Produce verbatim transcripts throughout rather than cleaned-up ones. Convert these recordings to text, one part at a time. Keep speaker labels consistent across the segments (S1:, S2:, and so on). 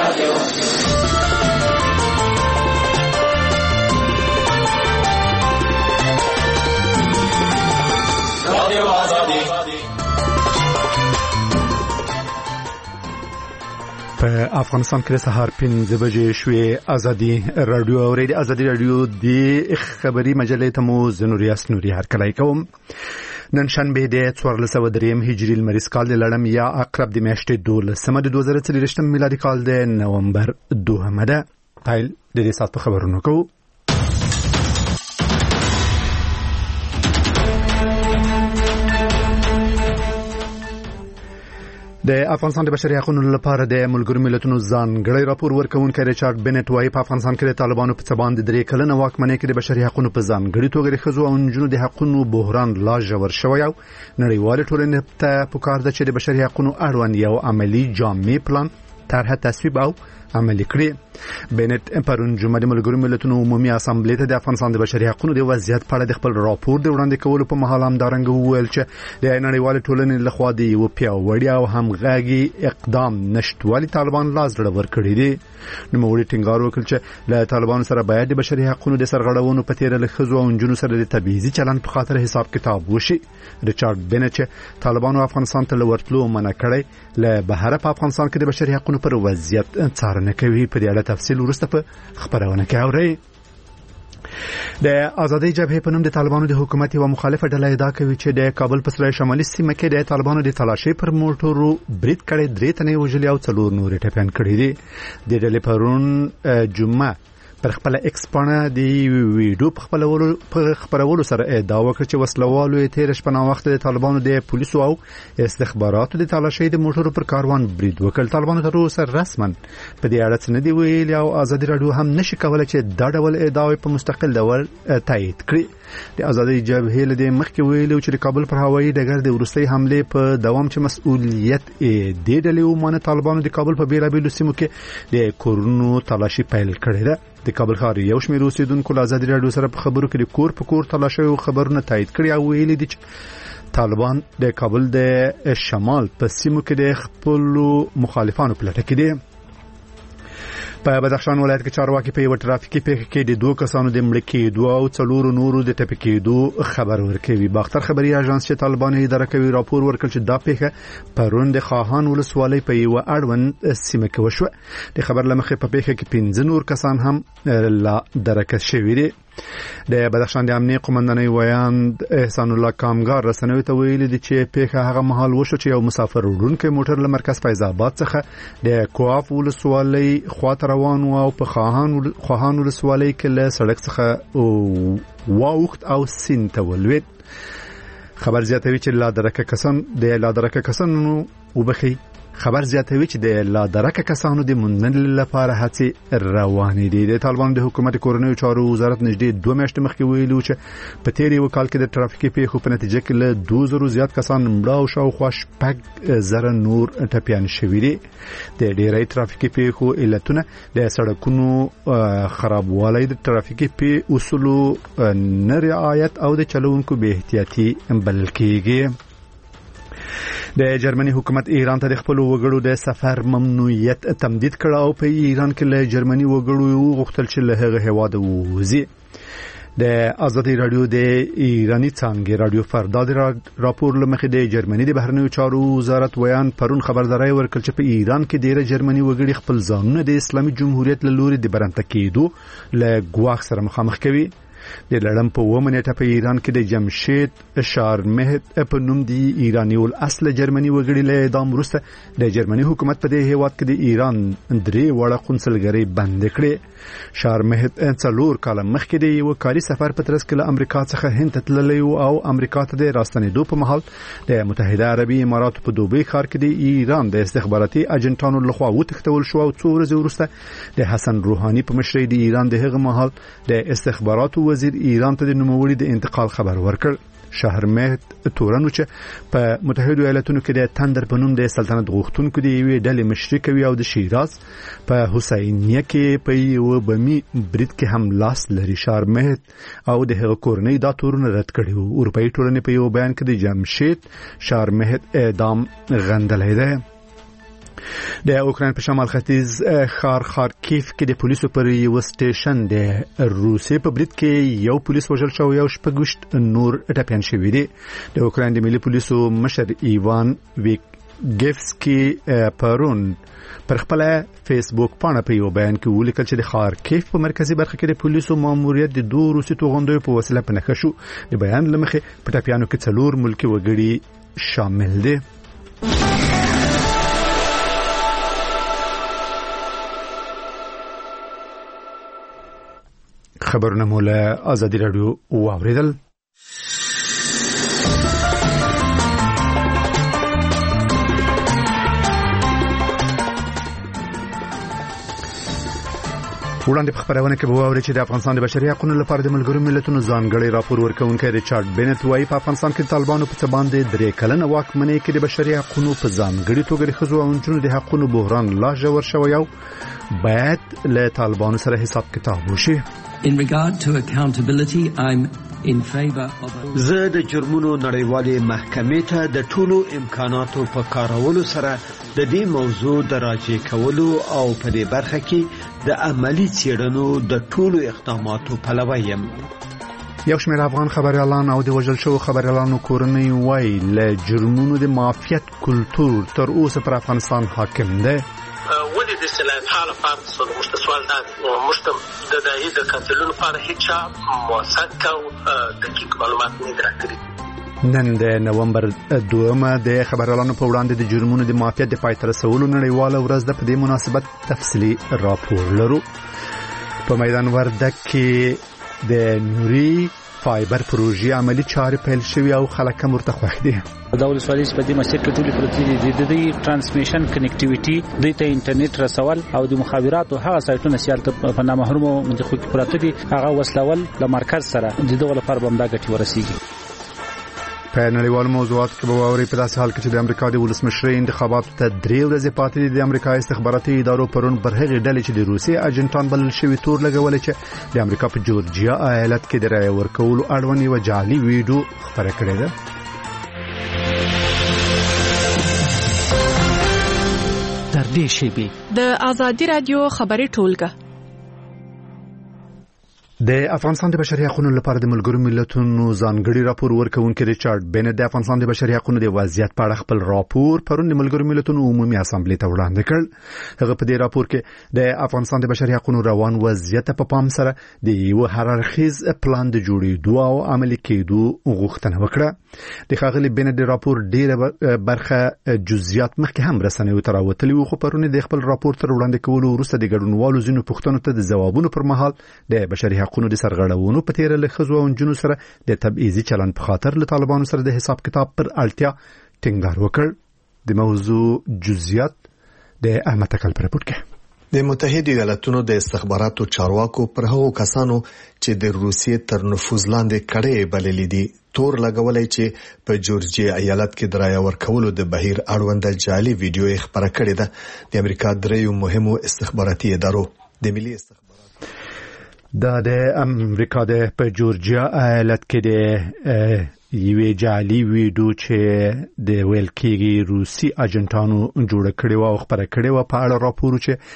S1: په افغانستان کې سهار پنځه بجې شوې. ازادي رادیو اورېدي. ازادي رادیو د خبري مجلې ته مو زنوریاس نوري هرکلی کوم. نن شنبه د څوارلس سوه دریم هجري لمریز کال د لړم یا اقرب د میاشتې دولسمه د دوه زره څلوېښتم میلادي کال د نومبر دوهمه ده. پیل د دې ساعت په خبرونو کوو. د افغانستان د بشري حقوقو لپاره د ملګرو ملتونو ځانګړی راپور ورکوونکی ریچارډ بنټ وايي په افغانستان کې د طالبانو په څبان د درې کلنه واکمنۍ کې د بشري حقوقو په ځانګړي توګه د ښځو او نجونو د حقوقو بحران لا ژور شوی او نړیوالې ټولنې ته پکار ده چې د بشري حقوقو اړوند یو عملی جامع پلان طرحه تصویب او عملي کړي. بنټ پرون جمعه د ملګرو ملتونو عمومي اسامبلې ته د افغانستان د بشري حقوقو د وضعیت په اړه د خپل راپور د وړاندې کولو په مهال هم دارنګ وویل چې د نړیوالې ټولنې لخوا د یو پیاوړي او همغږي اقدام نشټوالي طالبان لاس ډډه ورکړي دي. نوموړي ټینګار وکړ چې له طالبانو سره باید د بشري حقوقو د سرغړونو په تیر له ښځو او نجونو سره د تبعیضي چلند په خاطر حساب کتاب وشي. ریچارډ بنټ چې طالبانو افغانستان ته ورتلو منع کړی له بهر په افغانستان کې د بشري حقوقو پر وضعیت څارنه کوي. په دې اړه تفصیل وروسته په خبرونه کې اورئ. د آزادۍ جبهې په نوم د طالبانو د حکومت یو مخالفه ډله ادعا کوي چې د کابل په سرای شمالي سیمه کې د طالبانو د تلاشي پر موټرو برید کړي، درې تنې وژلي او څلور نور ټپيان کړي دي. د ډلې پرون جمعه پر خپل ایکس باندې د ویډیو په خپلولو په خبرولو سره ادعا وکړه چې وسلوالو یې تیر شپه وخت د طالبانو د پولیسو او استخباراتو د تلاشي د موټرو پر کاروان برید وکړ. طالبانو تر اوسه رسما په دې اړه څه نه دی ویلي او آزادي رادیو هم نشي کولای چې دا ډول ادعاوې په مستقل ډول تایید کړي. د آزادۍ جبهې له دې مخکې ویلي چې د کابل پر هوایي ډګر د وروستۍ حمله په دوام چې مسؤلیت یې د ډلې ومانه طالبانو د کابل په بیلابیلو سیمو کې د کورونو تلاشي پیل کړې ده. د کابل ښار یو شمېر اوسیدونکو له آزادي رادیو سره په خبرو کې د کور په کور تلاشي او خبرونه تایید کړي او ویلي دي چې طالبان د کابل د شمال په سیمو کې د خپل مخالفانو په لټه کې دي. په بدخشان ولایت کې چارواکي په یو ټرافیکي پیښه کې د دوه کسانو د مړ کېدو او څلورو نورو د ټپي کېدو خبر ورکوي. باختر خبري اژانس چې طالبان یې اداره کوي راپور ورکړ چې دا پیښه پرون د خاهان ولسوالۍ په یو اړوند سیمه کې وشوه. د خبر لمخې په پیښه کې پنځه نور کسان هم لا درکه شوي دي. د بدخشان د امنیه قومندانۍ ویاند احسان الله کامګار رسنیو ته ویلي دي چې پیښه هغه مهال وشو چې یو مسافر وړونکی موټر له مرکز فیض آباد څخه د کواف ولسوالۍ خواته روان و او په خواهان خواهان ولسوالۍ کې له سړک څخه واوښت او سیند ته ولوېد. خبر زیاتوي چې لا درکه کسان د لا درکه کسانو وبخي خبر زیاتوي چې د لا درکه کسانو د موندنې لپاره هڅې روانې دي. د طالبانو د حکومت کورنیو چارو وزارت نږدې دوه میاشتې مخکې ویلي چې په تیر یو کال کې د ټرافیکي پیښو په نتیجه کې له دوه زره زیات کسان مړه او شاوخوا شپږ زره نور ټپیان شوي دي. د ډېری ټرافیکي پیښو علتونه د سړکونو خرابوالی، د ټرافیکي پی اصولو نه رعایت او د چلوونکو بې احتیاطي بلل کېږي. د جرمني حکومت ایران ته د خپل وګړو د سفر ممنوعیت تمدید کړ او په ایران کې له جرمني وګړو غوښتل چې له هغه هیواد ووځي. د آزادي رادیو د ایرانی څانګې رادیو فردا د راپور لمخې د جرمني د بهرنیو چارو وزارت ویان پرون خبرداري ورکړ چې په ایران کې ډیره جرمني وګړي خپل ځانونه د اسلامي جمهوریت له لوري د برنته کېدو له ګواښ سره مخامخ کوي. د لړم په اوومه نیټه په ایران کې د جمشید شارمهد په نوم دی ایرانی ول اصل جرمني وګړي له اعدام وروسته د جرمني حکومت په دې هیواد کې د ایران درې وړه قونسلګرۍ بند کړې. شارمهد څلور کاله مخکې د یو کاري سفر په ترڅ کې له امریکا څخه هند ته تللی او امریکا ته د راستنېدو په مهال د متحده عربي اماراتو په دوبۍ ښار کې د ایران د استخباراتي اجنټانو لخوا وتښتول شو او څو ورځې وروسته د حسن روحاني په مشرۍ د ایران د هغه مهال د استخباراتو وزیر ایران ته د نوموړي د انتقال خبر ورکړ. شهرمهد تورنو چې په متحده ایالاتونو کې د تندر په نوم د سلطنت غوښتونکو د یوې ډلې مشري کوي او د شیراز په حسینیه کې په یو بمي برید کې هم لاس لري. شهرمهد او د هغه کورنۍ دا تورونه رد کړي وو. اروپایي ټولنې په یو بیان کې د جمشید شهرمهد اعدام غندلی دی. د اوکراین په شمال ختیځ ښار خارکیف کې د پولیسو پر یو سټیشن د روسي په برید کې یو پولیس وژل شوی او شپږ نور ټپيان شوي دي. د اوکراین د ملي پولیسو مشر ایوان ویګیفسکي پرون پر خپل فیسبوک باندې په یو بیان کې ولیکل چې د خارکیف په مرکزی برخه کې د پولیسو ماموریت د دوه روسي توغندو په وسیله پنهخ شو. د بیان لمخې په ټپيانو کې څلور ملکی وګړي شامل دي. خبرونه مولا آزادی رادیو واوریدل. وړاندې په خبرونه کې به واوري چې د افغانستان د بشري حقوقو لپاره د ملګرو ملتونو ځانګړي راپور ورکونکي ریچارډ بنت وايي په افغانستان کې طالبانو په څه باندې درې کلنه واکمنۍ کې د بشري حقوقو په ځانګړي توګه د ښځو او نجونو د حقوقو بحران لا ژور شوی او باید له طالبانو سره حساب کتاب وشي.
S2: In regard to accountability, I'm in favor of
S3: زه د جرمونو نړیوالې محکمې ته د ټولو امکاناتو په کارولو سره د دې موضوع د راجع کولو او په دې برخه کې د عملی څېړنو د ټولو اقداماتو پلوی یم.
S1: یو شمېر افغان خبريالان او د وژل شوو خبريالانو کورنۍ وايي له جرمونو د مافیات کلتور تر اوسه پر افغانستان حاکم دی.
S4: ولې د صلاحیت حاله فرض شو د سوال دا مشتم د دایې د قاتلونو لپاره هیڅ موثق او دقیق معلومات نه درکړي.
S1: نن د نومبر دومه د خبريالانو په وړاندې د جرمونو د مافیات د پای ته رسولو نړیواله ورځ د په دې مناسبت تفصیلي راپور لرو. په میدان وردګ کې د نوري فایبر پروژې عملی چارې پیل شوې او خلک هم ورته خوښ دي.
S5: دا ولسوالۍ په دې مسیر کې ټولې پروژې د دې ترانسمیشن کنیکټیویټي د ته انټرنیټ رسول او د مخابراتو هغه سایټونه چې په نامحرمو منځخو کې پراته دي هغه وسلول له مرکز سره د دغه لپاره بمدا غټي ورسیږي.
S1: په نړیوالو موضوعاتو کې به واوري په داسې حال کې چې د امریکا د ولسمشر انتخاباتو ته درې ورځې پاتې دي. د امریکا استخباراتي ادارو پرون پر هغې ډلې چې د روسي اجنټان بلل شوي تور لګولې چې د امریکا په جورجیا ایالت کې د رایې ورکولو اړوند یوه جعلي ویډیو خپره کړې ده.
S6: تر دې شیبې د آزادي رادیو خبري ټولګه.
S1: د افغانستان د بشري حقوقو لپاره د ملګرو ملتونو ځانګړي راپور ورکونکي ریچارډ بنت د افغانستان د بشري حقوقو د وضعیت په اړه خپل راپور پرون د ملګرو ملتونو عمومي اسامبلې ته وړاندې کړ. هغه په دې راپور کې د افغانستان د بشري حقوقو روان وضعیت په پام سره د یو هررخیز پلان د جوړېدو او عملي کېدو غوښتنه وکړه. د ښاغلي بنت د راپور ډیره برخه جزئیات مخکې هم رسنیو ته راوتلي وو، خو پرون د خپل راپور تر وړاندې کولو وروسته د ګډونوالو ځینو پوښتنو ته د ځوابونو پر مهال د بشري حقوقو د سرغړونو په تیر له ښځو او نجونو سره د تبعیضي چلند په خاطر له طالبانو سره د حساب کتاب پر اړتیا ټینګار وکړ. د موضوع جزئیات د احمد تکل پر راپور کې.
S7: د متحده ایالاتونو د استخباراتو چارواکو پر هغو کسانو چې د روسیې تر نفوذ لاندې کړي بللې دي تور لګولای چې په جورجیا ایالت کې درایه ورکولو د بهیر اړوند جعلي ویډیو خبره کړې ده. د امریکا دریو مهمو استخباراتي ادارو د ملي استخبارات
S1: دا د امریکا د په جورجیا ایالت کې د یوې جعلي ویډیو چې د ویل کېږي روسي اجنټانو جوړ کړي او خبره کړي و په اړه راپور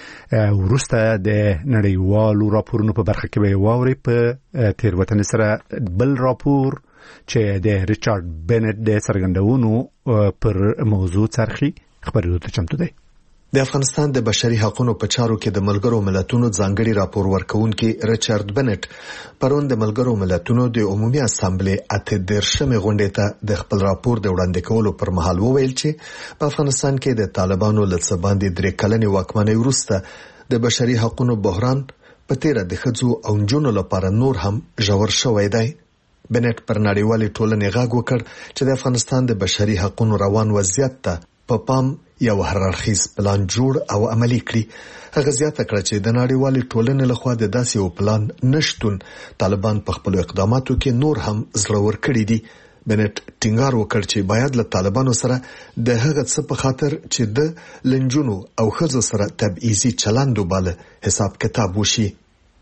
S1: چې ورسته د نړیوالو راپورونو په برخه کې به واوري په تیروتنې سره بل راپور چې د ریچارډ بنت د سرګندونو پر موضوع څرخي خبرې ته چمتو دی.
S7: د افغانستان د بشري حقوقو په چارو کې د ملګرو ملتونو ځانګړي راپور ورکونکي ریچارډ بنت پرون د ملګرو ملتونو د عمومي اسامبلې اته دیرشمه غونډې ته د خپل راپور د وړاندې کولو پر مهال وویل چې په افغانستان کې د طالبانو له څه باندې درې کلنې واکمنۍ وروسته د بشري حقوقو بحران په تیر د ښځو او نجونو لپاره نور هم ژور شوی دی. بنت پر نړیوالې ټولنې غږ وکړ چې د افغانستان د بشري حقوقو روان وضعیت ته په پام یو هررخیز پلان جوړ او عملی کړي. هغه زیاته کړه چې د نړیوالې ټولنې لخوا د داسې یو پلان نشټون طالبان په خپل اقداماتو کې نور هم زړور کړي دي. بنت ټینګار وکړ چې باید له طالبانو سره د هغه څه په خاطر چې د لنجونو او ښځو سره تبعیضي چلند وباله حساب کتاب وشي.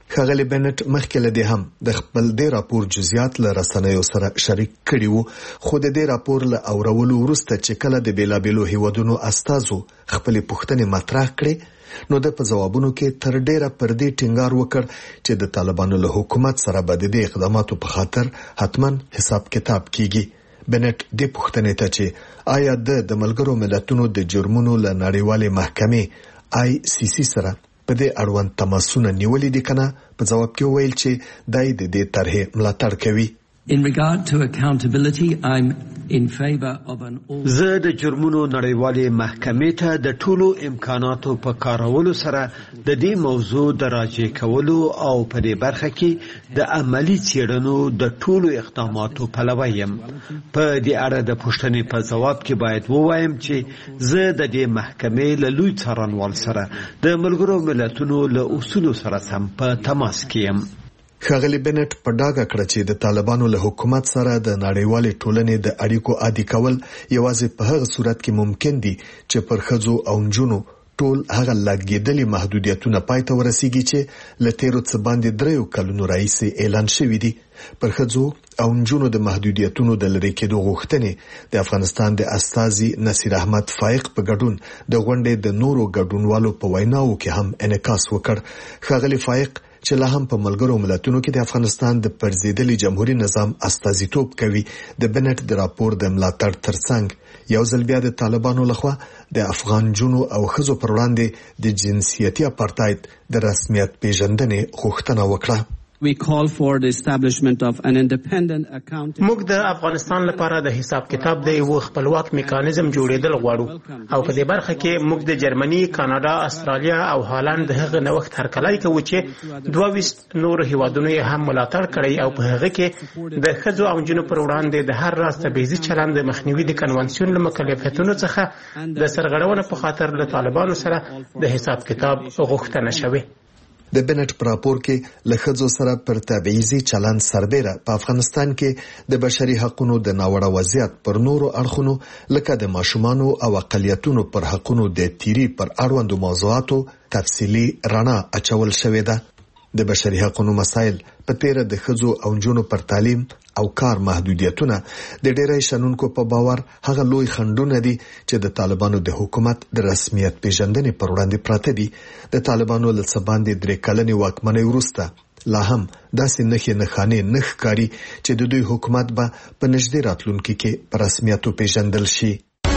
S7: ښاغلي بنټ مخکې له دې هم د خپل د راپور جزئیات له رسنیو سره شریک کړي وو، خو د دې راپور له اورولو وروسته چې کله د بیلابیلو هیوادونو استازو خپل پوښتنې مطرح کړې نو د په جوابونو کې تر ډیره پر دې ټینګار وکړ چې د طالبانو له حکومت سره به د اقداماتو په خاطر حتما حساب کتاب کیږي. بنټ د پوښتنې ته چې آیا د ملګرو ملتونو د جرمونو له نړیوالې محکمې آی سی سی سره په دې اړوند تماسونه نیولې دي کنه، په جواب کې ویل چې دای د دې طرحې ملاتړ کوي.
S2: In regard to accountability, I'm in favor of an all
S3: زه د جرمونو نړیوالې محکمې ته د ټولو امکاناتو په کارولو سره د دې موضوع د راجع کولو او په دې برخه کې د عملی څېړنو د ټولو اقداماتو پلوی یم. په دې اړه د پوښتنې په جواب کې باید ووایم چې زه د دې محکمې له لوی څارنوال سره د ملګرو ملتونو له اصولو سره سم په تماس کې یم.
S7: ښاغلي بنټ په ډاګه کړ چې د طالبانو له حکومت سره د نړیوالې ټولنې د اړیکو عادي کول یوازې په هغه صورت کې ممکن دي چې پر ښځو او نجونو ټول هغه لګیدلي محدودیتونه پای ته ورسیږي چې له تیرو څه باندې دریو کلونو راهیسې اعلان شوي دي. پر ښځو او نجونو د محدودیتونو د لرې کېدو غوښتنې د افغانستان د استازي نصیر احمد فائق په ګډون د غونډې د نورو ګډونوالو په ویناو کې هم انعکاس وکړ. ښاغلي فائق چې لا هم په ملګرو ملتونو کې د افغانستان د پرزیدلي جمهوریت نظام استازیتوب کوي، د بنټ د راپور د ملاتړ ترڅنګ یو ځل بیا د طالبانو لخوا د افغان جنو او خزو پر وړاندې د جنسیتي اپارټاید د رسمیت پیژندنې غوښتنه وکړه.
S8: We call for the establishment of an independent accounting.
S9: موږ د افغانستان لپاره د حساب کتاب د یو خپلواک میکانیزم جوړېدل غواړو او په دې برخه کې موږ د جرمني، کاناډا، استرالیا او هالند د هغه نوښت هرکلی کوو چې دوه ویشت نور هیوادونو یې هم ملاتړ کړی او په هغه کې د ښځو او نجونو پر وړاندې د هر راز تبعیضي چلند د مخنیوي د کنوانسیون له مکلفیتونو څخه د سرغړونې په خاطر له طالبانو سره د حساب کتاب غوښتنه شوې.
S7: د بنټ په راپور کې له ښځو سره پر تبعیضي چلند سربېره په افغانستان کې د بشري حقوقو د ناوړه وضعیت پر نورو اړخونو لکه د ماشومانو او اقلیتونو پر حقوقو د تیری پر اړوندو موضوعاتو تفصیلی رڼا اچول شوې ده. د بشري حقوقو مسایل په تیر د ښځو او نجونو پر تعلیم او کار محدودیتونه د ډېرای شنونکو په باور هغه لوی خنډونه دي چې د طالبانو د حکومت د رسمیت پیژندنې پر وړاندې پراته دي. د طالبانو له څه باندې درې کلنې واکمنۍ وروسته لا هم داسې نښې نښانې نه ښکاري چې د دوی حکومت به په نږدې راتلونکي کې په رسمیت پیژندل شي.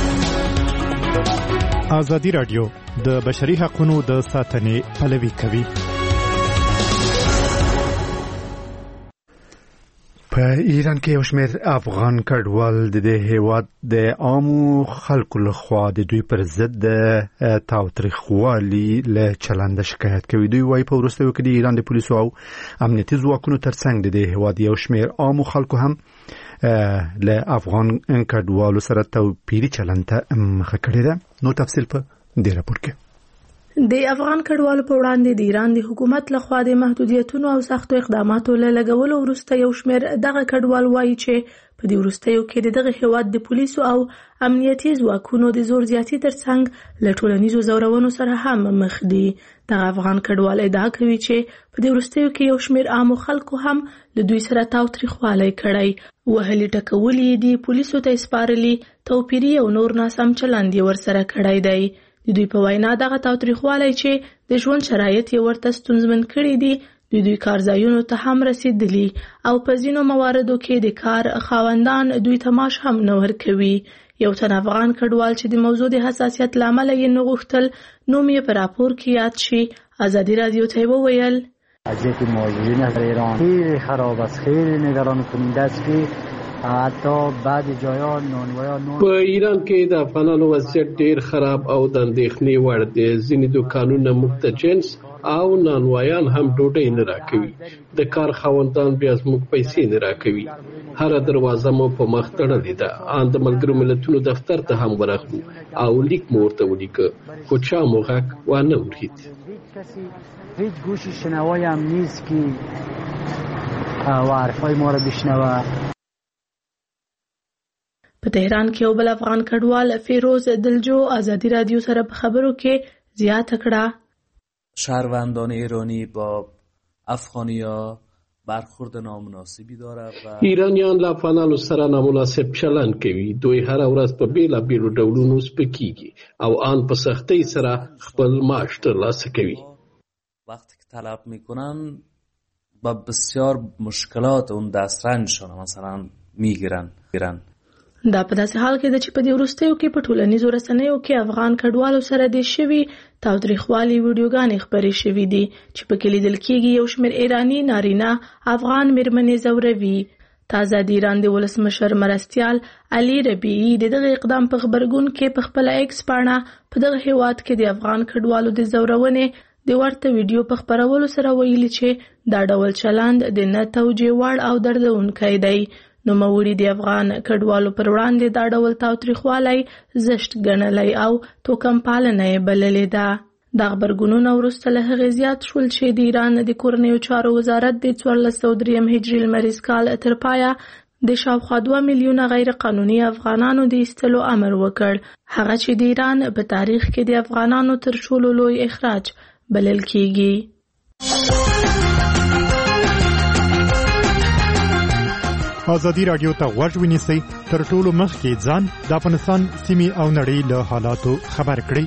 S10: ازادي راډیو د بشري حقوقو د ساتنې پلوي کوي.
S1: په ایران کې یو شمېر افغان کډوال د دې هیواد د عامو خلکو لخوا د دوی پر ضد د تاوتریخوالي له چلند شکایت کوي. دوی وايي په وروستیو کې د ایران د پولیسو او امنیتي ځواکونو ترڅنګ د دې هیواد یو شمېر عامو خلکو هم له افغان کډوالو سره توپیري چلند ته مخه کړې ده. نو تفصیل په دې راپور کې.
S11: د افغان کډوالو په وړاندې د ایران د حکومت لخوا د محدودیتونو او سختو اقداماتو له لګولو وروسته یو شمېر دغه کډوال وایي چې په دې وروستیو کې د دغه هیواد د پولیسو او امنیتي ځواکونو د زور زیاتي ترڅنګ له ټولنیزو ځورونو سره هم مخ دي. دغه افغان کډوال ادعا کوي چې په دې وروستیو کې یو شمېر عامو خلکو هم له دوی سره تاوتریخوالی کړی، وهلي ټکولي دي، پولیسو ته سپارلي، توپیري او نور ناسم چلند یې ورسره کړی دی. د دوی په وینا دغه تاوتریخوالی چې د ژوند شرایط یې ورته ستونزمن کړي دي د دوی کارځایونو ته هم رسیدلي او په ځینو مواردو کې د کار خاوندان دوی ته معاش هم نه ورکوي. یو تن افغان کډوال چې د موضوع د حساسیت له امله یې نه غوښتل نوم یې په راپور کې یاد شي ازادي رادیو ته وویل
S12: وضعیت مهاجرین در ایران خیلی خراب است، خیلی نگران کننده است که حتی بعد جایا نانویا نون
S13: په ایران کې د افغانانو وضعیت ډیر خراب او د اندېښنې وړ دی. ځینې دوکانونه موږ ته جنس او نانوایان هم ډوډۍ نه راکوي، د کار خاوندان بیا زموږ پیسې نه راکوي. هره دروازه مو په مخ تړلې ده. ان د ملګرو ملتونو دفتر ته هم ورغلو او لیک مو ورته ولیکه خو چا مو غږ وانه ورید.
S12: هیچ گوشی شنوایی هم نیست که و حرفای ما رو بشنوه.
S11: په تهران کې یو بل افغان کډوال فیروز دلجو ازادي رادیو سره په خبرو کې زیاته کړه
S14: شهروندان ایرانی با افغانیا برخورد نامناسبی داره و
S13: ایرانیان له افغانانو سره نامناسب چلند کوي. دوی هر ورځ په بیلابیلو ډولونو سپکیږي او آن په سختۍ سره خپل معاش ترلاسه کوي.
S14: وقتی که طلب میکنن با بسیار مشکلات اون دسترنجشون مثلا میگیرن گیرن.
S11: دا په داسې حال کې ده چې په دې وروستیو کې په ټولنیزو رسنیو کې افغان کډوالو سره د شوي تاوتریخوالي ویډیوګانې خپرې شوي دي چې پکې لیدل کېږي یو شمېر ایراني نارینه افغان مېرمنې ځوروي. تازه د ایران د ولسمشر مرستیال علي ربیعي د دغه اقدام په غبرګون کې په خپله ایکس پاڼه په دغه هېواد کې د افغان کډوالو د ځورونې د ورته ویډیو په خپرولو سره ویلي چې دا ډول چلند د نه توجیه وړ او دردونکی دی. نوموړي د افغان کډوالو پر وړاندې دا ډول تاوتریخوالی زشت ګڼلی او توکم پالنه یې بللې ده. دا غبرګونونه وروسته له هغې زیات شول چې د ایران د کورنیو چارو وزارت د څوارلس سوه دریم هجري لمریز کال تر پایه د شاوخوا دوه میلیونه غیر قانوني افغانانو د ایستلو امر وکړ، هغه چې د ایران په تاریخ کې د افغانانو تر ټولو لوی اخراج بلل کیږي.
S10: ازادي راډیو ته غوږ ونیسئ، تر ټولو مخکې ځان د افغانستان سیمې او نړۍ له حالاتو خبر کړئ.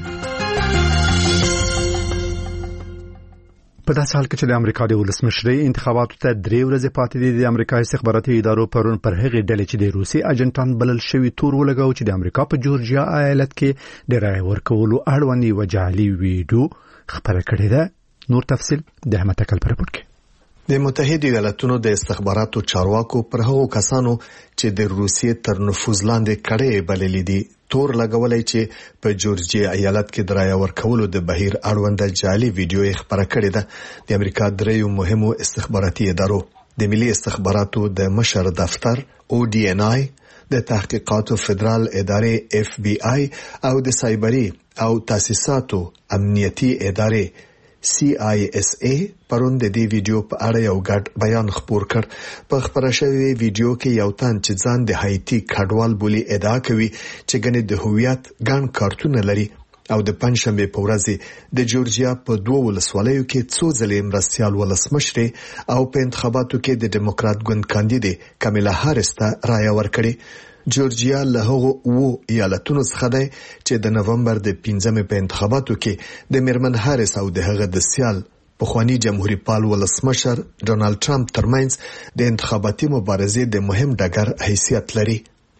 S1: په داسې حال کې چې د امریکا د ولسمشرۍ انتخاباتو ته درې ورځې پاتې دي، د امریکا استخباراتي ادارو پرون پر هغې ډلې چې د روسي اجنټان بلل شوي تور ولګاو چې د امریکا په جورجیا ایالت کې د رایې ورکولو اړوند یوه جعلي ویډیو خپره کړې ده. نور تفصیل د احمد اکل په رپورټ کې.
S7: د متحده ایالاتونو د استخباراتو چارواکو پر هغو کسانو چې د روسیې تر نفوذ لاندې کړې بللې دي تور لګولای چې په جورجیا ایالت کې د رایې ورکولو د بهیر اړوند جعلي ویډیو یې خپره کړې ده. د امریکا دریو مهمو استخباراتي ادارو د ملي استخباراتو د مشر دفتر او ډي ان آی، د تحقیقاتو فدرال ادارې اف بی آی او د سایبري او تاسیساتو امنیتي ادارې سی آی اس ای پرون د دې ویډیو په اړه یو ګډ بیان خپور کړ. په خپره شوی ویډیو کې یو تن چې ځان د هایتي کډوال بولی ادعا کوي چې ګنې د هویت ګڼ کارتونه لري او د پنځشنبه په ورځ د جورجیا په دوه ولسوالیو کې څو ځلې مرستيال ولسمشر او په انتخاباتو کې د ډیموکرات ګوند کاندید کامیلا هاریس ته رایه ورکړه. جورجیا له هغو وو ایالتونو څخه دی چې د نومبر د پنځمې په انتخاباتو کې د میرمن هاریس او د هغه د سیال پخوانی جمهوریت پال ولسمشر ډونالد ټرمپ ترمنځ د انتخاباتي مبارزې د مهم ډګر حیثیت لري.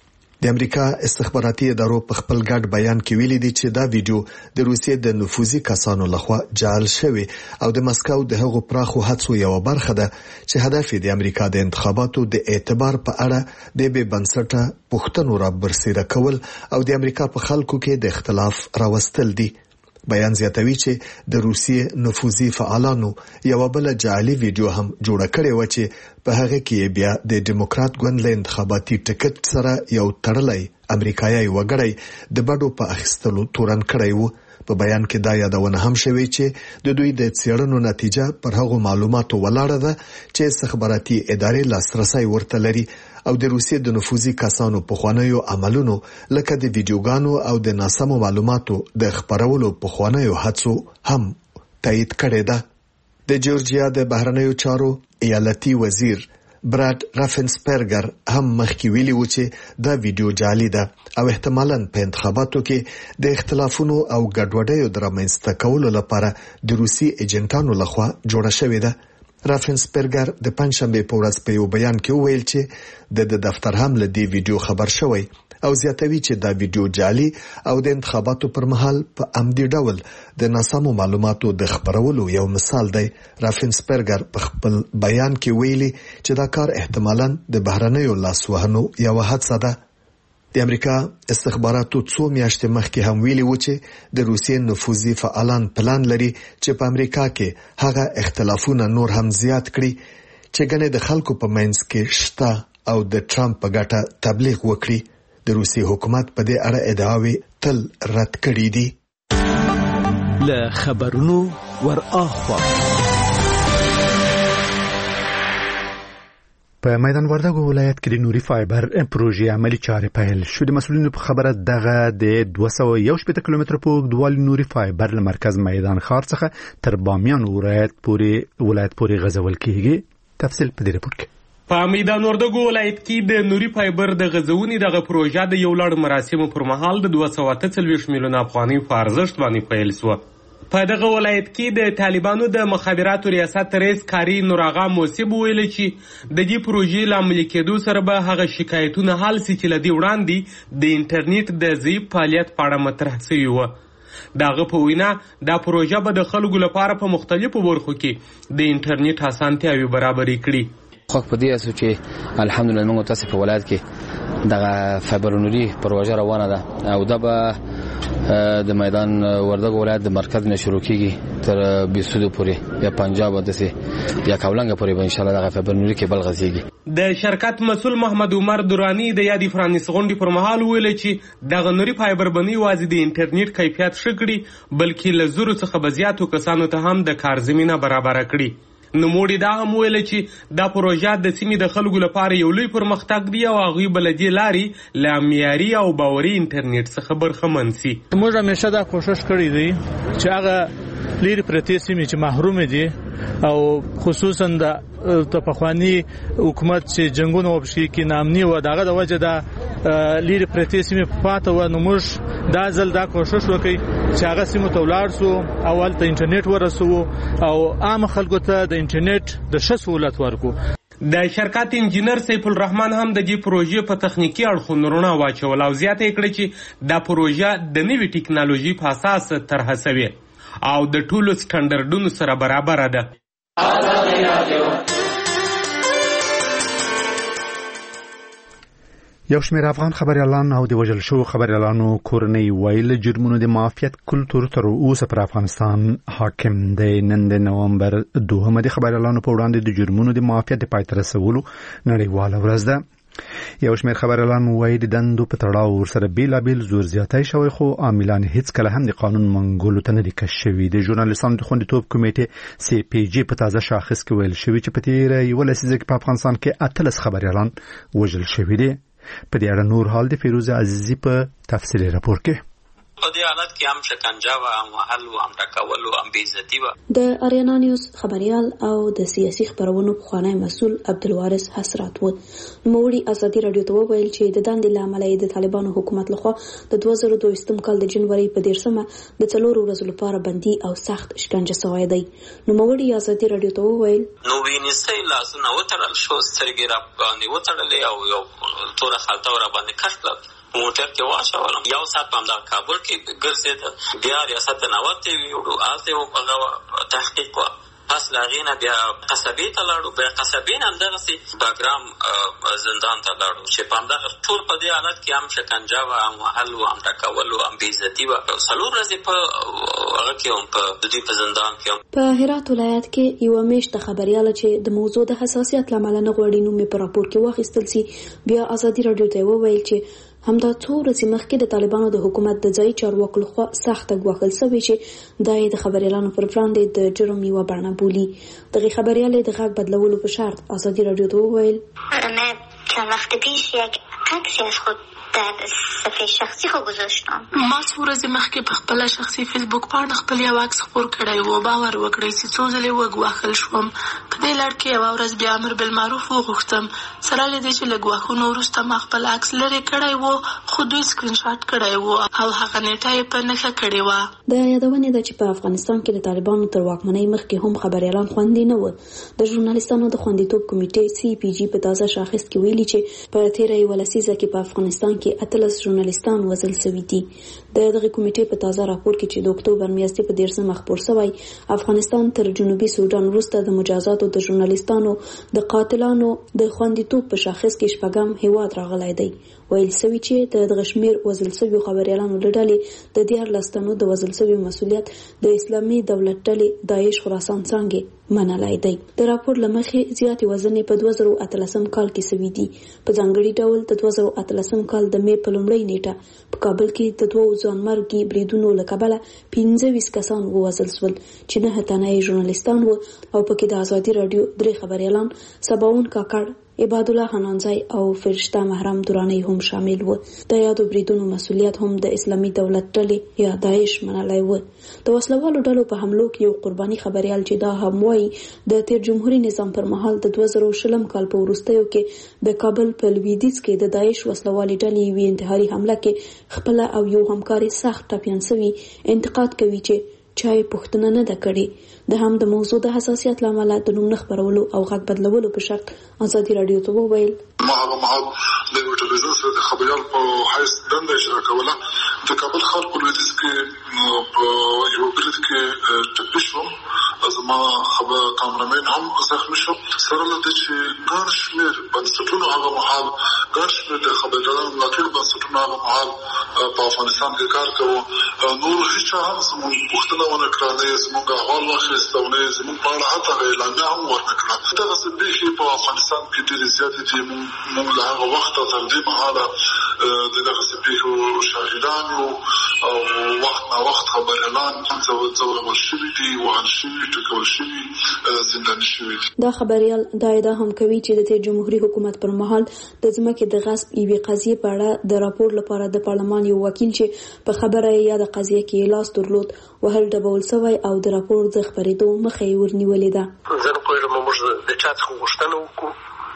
S7: د امریکا استخباراتي ادارو په خپل ګډ بیان کې ویلي دي چې دا ویډیو د روسیې د نفوذي کسانو لخوا جعل شوی او د مسکو د هغو پراخو هڅو یو برخه ده چې هدف یې د امریکا د انتخاباتو د اعتبار په اړه د بې بنسټه پوښتنو را برسېره کول او د امریکا په خلکو کې د اختلاف راوستل دي. بیان زیاتوي چې د روسیې نفوذي فعالانو یو بل جعلي ویډیو هم جوړ کړی و چې په هغه کې بیا د ډیموکرات ګوند له انتخاباتي ټکټ سره یو تړلی امریکایي وګړی د بډو په اخیستلو تورن کړی و. په بیان کې دا یادونه هم شوې چې د دوی د څېړنو نتیجه پر هغو معلوماتو ولاړه ده چې استخباراتي ادارې لاسرسي ورته لري او د روسیې د نفوذي کسانو په خوانیو عملونو لکه د ویډیوګانو او د ناسمو معلوماتو د خپرولو په خوانیو هڅو هم تایید کړی ده. د جورجیا د بهرنیو چارو ایالتي وزیر براد رافنسپرګر هم مخکې ویلي و چې دا ویډیو جعلي ده او احتمالاً په انتخاباتو کې د اختلافونو او ګډوډیو د رامنځته کولو لپاره د روسي ایجنټانو لخوا جوړه شوې ده. رافنسپرګر د پنځشنبه په ورځ په یو بیان کې وویل چې د دفتر هم له دې ویډیو خبر شوی او زیاتوي چې دا ویډیو جعلي او د انتخاباتو پر مهال په عمدي ډول د ناسمو معلوماتو د خپرولو یو مثال دی. رافنسپرګر په خپل بیان کې ویلي چې دا کار احتمالاً د بهرنیو لاسوهنو یو هڅه ده. د امریکا استخباراتو څو میاشتې مخکې هم ویلي و چې د روسیې نفوذي فعالان پلان لري چې په امریکا کې هغه اختلافونه نور هم زیات کړي چې ګنې د خلکو په منځ کې شته او د ټرمپ په ګټه تبلیغ وکړي. د روسي حکومت په دې اړه ادعاوې تل رد کړې دي.
S3: له خبرونو ور اخوا
S1: په میدان وردګو ولایت کې د نوري فایبر پروژې عملی چارې پیل شو. د مسؤلینو په خبره دغه د دوه سوه یو شپېته کیلومتره په اوږدوالي نوري فایبر له مرکز میدان ښار څخه تر بامیان ولایت پورې ولایت پورې غځول کیږي. تفصیل په دې راپور کې.
S15: په میدان وردګو ولایت کې د نوري فایبر د غځونې دغه پروژه د یو لړ مراسمو پر مهال د دوه سوه اته څلوېښت میلیونه افغانۍ په ارزښت باندې پیل شوه. په دغه ولایت کې د طالبانو د مخابراتو ریاست رئیس کاری نوراغا موسیب ویل چې د دې پروژې له عملي کېدو سره به هغه شکایتونه حل سي چې له دې وړاندې د انټرنیټ د ضعیف فعالیت په اړه مطرح سوي وه. د هغه په وینا دا پروژه به د خلکو لپاره په مختلفو برخو کې د انټرنیټ اسانتیاوې برابرې کړي.
S16: خو په دې اساس چې الحمدلله موږ تاسو په ولایت کې دغه فایبر نوري پروژه روانه ده او دا به د میدان وردګو ولایت د مرکز نه شروع کیږي تر بیسودو پورې یا پنجاب دسه یا کاولنګ پورې به ان شاء الله دغه فایبر نوري کې بل غځيږي.
S15: د شرکت مسؤل محمد عمر دورانی د یادی فرانس غونډې پر مهال ویل چې دغه نوري فایبر بنی وازي د انټرنیټ کیفیت ښه کړي بلکې له زرو څخه بزیاتو کسانو ته هم د کار زمينه برابر کړي. نوموړي دا هم ویل چې دا پروژه د سیمې د خلکو لپاره یو لوی پرمختګ دی او هغوی به له دې لارې له معیاري او باوري انټرنیټ څخه برخمن سي.
S17: موږ همیشه دا کوشش کړی دی چې هغه لرې پرتې سیمې چې محروم دي او خصوصا د پخوانی حکومت چې جنگونه وبشي کې نامني و دغه د وجه دا لري پرتې سیمې پاتې و نو موږ دا ځل دا کوشش وکړي چې هغه سیمه ته ولاړ سو اول ته انټرنیټ ورسو او عام خلکو ته د انټرنیټ د ښه سہولت ورکو.
S15: د شرکت انجینر سیف الرحمن هم د دې پروژې په تخنیکی اړخونو رڼا واچول او زیاته کړې چې دا پروژه د نوې ټکنالوژي په اساس طرح شوې او د ټولو سټانډرډونو سره برابر ده.
S1: یو شمېر افغان خبریالان او د وژل شوو خبریالانو کورنۍ ویل جرمونو د معافیت کلتور تر اوسه پر افغانستان حاکم دی. نن د نومبر دوهمه د خبریالانو په وړاندې د جرمونو د معافیت د پای ته رسولو نړیواله ورځ ده. یو شمېر خبریالان وایي د دندو په تړاو ورسره بېلابېل زور زیاتی شوی خو عاملان هیڅکله هم د قانون منګولو ته نه دي کش شوي. د ژورنالستانو د خوندیتوب کمیټې سی پی جی په تازه شاخص کې ویل شوي چې په تېره یوه لسیزه کې په افغانستان کې اتلس خبریالان وژل شوي دي. په دې اړه نور حال د فیروز عزیزی په تفصیلي راپور کې.
S18: په دې حالت کې هم شکنجه و هم وهل و هم ټکول و هم بېعزتي وه.
S19: د اریانا نیوز خبریال او د سیاسي خبرونو پخوانی مسؤل عبدالوارث حسرات و. نوموړي ازادي راډیو ته وویل چې د دندې له امله د طالبانو حکومت لخوا د دوه زره دویستم کال د جنوري په دېرشمه د څلورو ورځو لپاره بندي او سخت شکنجه سوی دی. نوموړي ازادي راډیو ته وویل
S18: نو وینیستی لاسونه وتړل شو سترګې را باندې وتړلې او یو توره خلطه ور باندې کش کړل موټر کې واچولم یو ساعت په همدغه کابل کې ګرځېده بیا ریاست ته ناوتې وي هلته یې هغه تحقیق وه پس له هغې نه بیا قصبې ته لاړو بیا قصبې نه همدغسې باګرام زندان ته لاړو چې په همدغه ټول په دې حالت کې هم شکنجه وه هم وهل و هم ټکول و هم بېعزتي وه څلور ورځې په هغه کې هم په د دوی په زندان کې هم.
S19: په هرات ولایت کې یوه میاشته خبریاله چې د موضوع د حساسیت له امله نه غواړي نوم یې په راپور کې واخیستل سي بیا ازادي راډیو ته وویل چې همدا څو ورځې مخکې د طالبانو د حکومت د ځایي چارواکو لخوا سخته ګواښل سوې چې دا یې د خبریالانو پر وړاندې د جرم یوه بڼه بولي. دغې خبریالې د غږ بدلولو په شرط ازادي راډیو ته وویل
S20: من چند وقت پیش یک عکسی از خود در صفحه شخصی خو گذاشتم.
S11: ما څو ورځې مخکې په خپله شخصي فیسبوک پاڼه خپل یو عکس خپور کړی و. باور وکړئ چې څو ځلې وګواښل شوم. په دې لړ کې یوه ورځ بیا امر بالمعروف وغوښتم سره له دې چې له ګواښونو وروسته ما خپل عکس لرې کړی و خو دوی سکرین شاټ کړی و او هغه نیټه یې په نښه کړې وه.
S19: د یادونې ده چې په افغانستان کې د طالبانو تر واکمنۍ مخکې هم خبریالان خوندي نه وو. د ژورنالستانو د خوندیتوب کمیټې سی پی جی په تازه شاخص کې ویلي چې په تېره یوه لسیزه کې په افغانستان کې اتلس ژورنالستان وژل سوي دي. د دغه کمیټې په تازه راپور کې چې د اکتوبر میاشتې په دېرشمه خپور شوی افغانستان تر جنوبي سودان وروسته د مجازاتو د ژورنالستانو د قاتلانو د خوندیتوب په شاخص کې شپږم هیواد راغلی دی. ویل سوي چې د دغه شمېر وژل سویو خبریالانو له ډلې د دیارلس تنو د وژل سویو مسؤلیت د اسلامي دولت ډلې داعش خراسان څانګې منلی دی. د راپور له مخې زیاتې وژنې په دوه زره اتلسم کال کې سوي دي. په ځانګړي ډول د دوه زره اتلسم کال د مې په لومړۍ نیټه په کابل کې د دوو ځانمرګي بریدونو له کبله پنځه ویشت کسان ووژل شول چې نهه تنه یې ژورنالستان وو او پکې د ازادي راډیو درې خبریالان سباون کاکړ عباد الله حنانزای او فرشته محرم دورانی هم شامل و. د یادو بریدونو مسولیت هم د اسلامي دولت ډلې یا داعش منلای و. د وسلوالو ډلو په حملو کې یو قرباني خبريال چې دا هم وایي د تیر جمهوریت نظام پر مهال د دوه زره شلم کال په وروستیو کې د کابل په لویدیځ کې د داعش وسلوالي ډلې وی انتحاري حمله کې خپل او یو همکاري سخت ټپيان سوي انتقاد کوي چې چای پښتنه نه د کړي. د هم د موضوع د حساسیت لامل د نوم خبرولو او غږ بدلولو په شرط ازادي رادیو ته وویل
S21: ما هغه مهال د ټلویزیون سره د خبريال په حیث دنده اجرا کوله. د کابل ښار په لویدیځ کې په یو برید کې ټپي شوم. زما خبر کامرامین هم زخمی شو. سره له دې چې ګڼ شمېر بنسټونو هغه مهال ګڼ شمېر د خبريالانو ملاتړ بنسټونو هغه مهال په افغانستان کې کار کوو. نور هیڅ هم زموږ پوښتنه ونه کړه، نه زموږ احوال واخیست او نه زموږ په اړه حتی اعلامیه هم ورنه کړه. دغسې پېښې په افغانستان کې ډېرې زیاتې دي. موږ له هغه وخته تر دې مهاله د دغسې پېښو شاهدان یو او وخت نا وخت خبريالان ځورول شوي دي، وهل شوي، ټکول شوي، زنداني شوي دي.
S19: دا خبريال دا ادعا هم کوي چې د تیر جمهوریت حکومت پر مهال د ځمکې د غصب یوې قضیې په اړه د راپور لپاره د پارلمان یو وکیل چې په خبره یا د قضیې کې لاس درلود وهل ډبول سوی او د راپور د خبرېدو مخه یې ورنیولې ده.
S4: زه نه پوهېږم موږ د چا څخه غوښتنه وکړو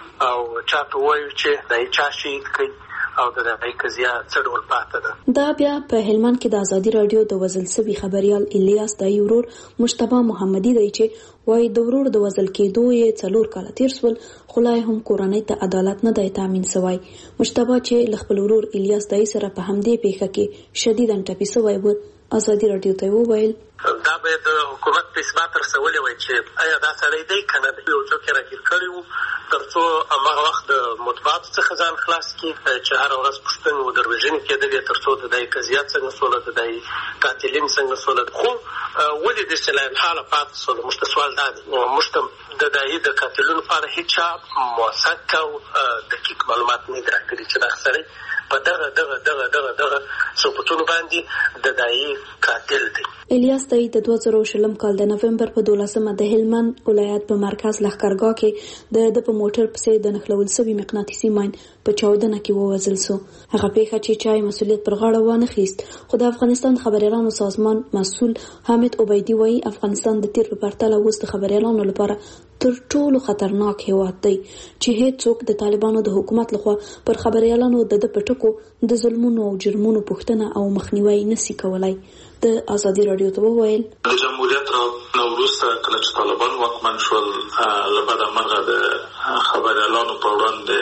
S4: او چا ته ووایو چې دا چا شهید کړي او د دغه قضیه څه ډول پاته ده.
S19: دا بیا په هلمند کې د ازادي رادیو د وزل سوي خبريال الیاس دای ورور مجتبی محمدي دی چې وایي د ورور د وزل کېدو یې څلور کاله تیر سول، خو لا هم کورنۍ ته عدالت نه دی تامین سوی. مجتبی چې له خپل ورور الیاس دای سره په همدې پیښه کې شدیداً ټپي سوی و، ازادي رادیو ته وویل
S4: دا به د حکومت په اثبات رسولې وای چې آیا دا سړی دی کنه د یو څوک راګیر کړی وو ترڅو هغه وخت د مطبوعاتو څخه ځان خلاص کړي چې هر ورځ پوښتنې و دروژنې کېدلې ترڅو د دې قضیه څنګه سوله د دې قاتلین څنګه سوله. خو ولې د سلام حاله پات سوله مشت سوال دا مشت د دې د قاتلونو لپاره هیڅ موثق او دقیق معلومات نه درکړي چې دا سړی په دغه دغه دغه دغه دغه ثبوتونو باندې د دای قاتل دی.
S19: الیاس دای د دوه زره شلم کال د نومبر په دولسمه د هلمند ولایت په مرکز لښکرګاه کې د د په موټر پسې د نښلول سوي مقناطیسي ماین په چاودنه کې ووژل سو. هغه پیښه چې چای مسولیت پر غاړه وانه خیست، خو د افغانستان خبريالانو سازمان مسؤل حامد عبیدی وایي افغانستان د تیر په پرتله اوس د خبريالانو لپاره تر ټولو خطرناک هیواد دی چې هیڅ څوک د طالبانو د حکومت لخوا پر خبريالانو د د پټکو د ظلمونو او جرمونو پوښتنه او مخنیوي نشي کولای. د ازادي رادیو ته وویل
S22: د جمهوریت را نوروسته کله چې طالبان واکمن شول لبعد مرغه د خبريالانو په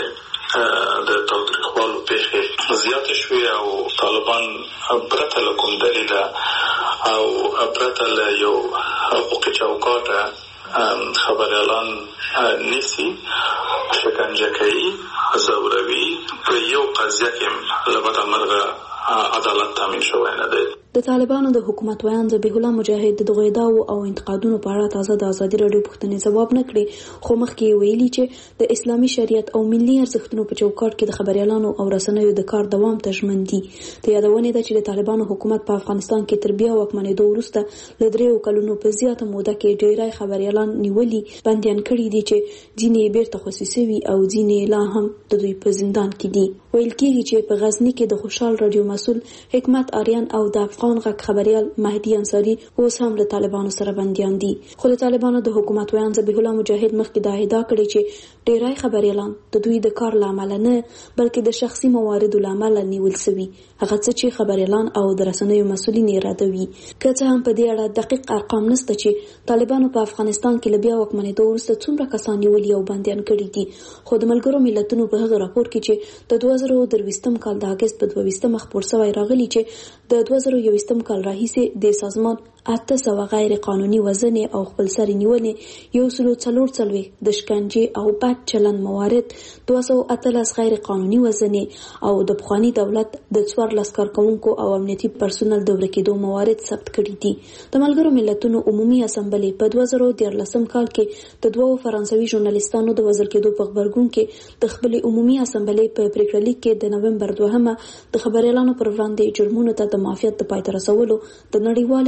S22: وړاندې د تاوتریخوالو پیښې زیاتې شوې او طالبان پرته له کوم دلیل او پرته له یو حقوقي چوکاټه خبريالان نیسی، شکنجه کوي، ځوروي. په یو قضیه کې لبعد مرغه عدالت تامین شوی نه دی.
S19: د طالبانو د حکومت ویان ذبیح الله مجاهد د دغه ادعاو او انتقادونو په اړه تازه د ازادي رادیو پوښتنې ځواب نه کړي، خو مخکې ویلي چې د اسلامي شریعت او ملي ارزښتونو په چوکاټ کې د خبريالانو او رسنیو د کار دوام ته ژمن دي. د یادونې ده چې د طالبانو حکومت په افغانستان کې تر بیا واکمنېدو وروسته له دریو کلونو په زیاته موده کې ډېری خبريالان نیولي بندیان کړي دي چې ځینې یې بیرته خصوصي وي او ځینې لا هم د دوی په زندان کې دي. ویل کېږي چې په غزني کې د خوشحال رادیو مسؤل حکمت آریان او د افغان غږ خبريال مهدي انصاری اوس هم له طالبانو سره بنديان دي. خو د طالبانو د حکومت ویان ذبیح الله مجاهد مخکې دا ادعا کړې چې ډېری خبريالان د دوی د کار لامل نه بلکې د شخصي مواردو لامل نیول سوي، هغه څه چې خبريالان او د رسنیو مسؤلین ارادوي. که څه هم په دې اړه دقیق ارقام نشته چې طالبانو په افغانستان کې لبیا واکمنېدو وروسته څومره کسان نیولي او بندیان کړي دي، خو د ملګرو ملتونو په هغه راپور کې چې د دوه زره درویشتم کال د اګست په دویشتمه خپور شوی راغلی چې د دوه زره یوویشتم کال راهیسې د سازمان اته سوه غیر قانوني وژنې او خپلسري نیولې، یو سلو څلور څلوېښت د شکنجې او بد چلند موارد، دوه سوه اتلس غیر قانوني وژنې او د پخواني دولت د څوارلس کارکوونکو او امنیتي پرسونل د ورکېدو موارد ثبت کړي دي. د ملګرو ملتونو عمومي اسامبلې په دوه زره دیارلسم کال کې د دوو فرانسوي ژورنالیستانو د وژل کېدو په غبرګون کې د خپلې عمومي اسامبلې په پریکړه لیک کې د نومبر دوهمه د خبريالانو پر وړاندې جرمونو ته د معافیت د پای ته رسولو د نړیوالې ورځې په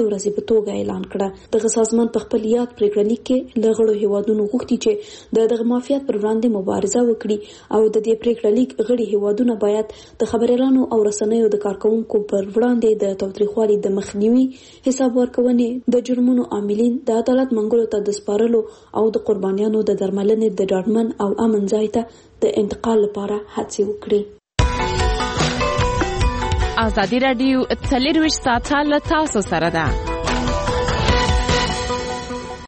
S19: توګه اعلان کړه. دغه سازمان په خپل یاد پریکړه لیک کې له غړو هیوادونو غوښتي چې د دغه مافیات پر وړاندې مبارزه وکړي او د دې پریکړه لیک غړي هیوادونه باید د خبريالانو او رسنیو د کارکونکو پر وړاندې د تاوتریخوالي د مخنیوي، حساب ورکونې، د جرمونو عاملین د عدالت منګولو ته د سپارلو او د قربانیانو د درملنې د ډاډمن او امن ځای ته د انتقال لپاره هڅې وکړي.
S5: ازادي راډیو څلور ویشت ساعته له تاسو سره ده.